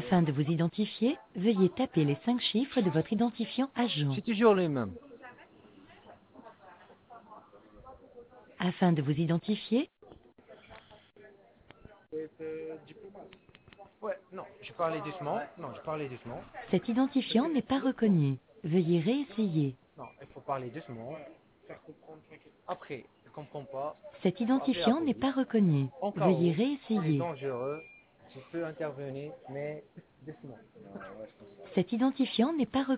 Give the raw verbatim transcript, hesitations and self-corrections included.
Afin de vous identifier, veuillez taper les cinq chiffres de votre identifiant agent. C'est toujours les mêmes. Afin de vous identifier, Ouais, non, je parlais doucement. Non, je parlais doucement. cet identifiant n'est pas reconnu. Veuillez réessayer. Non, il faut parler doucement. Après, je comprends pas. Cet Il faut appeler la identifiant n'est police. pas reconnu. En cas Veuillez où c'est réessayer. dangereux, je peux intervenir, mais doucement. Cet identifiant n'est pas reconnu.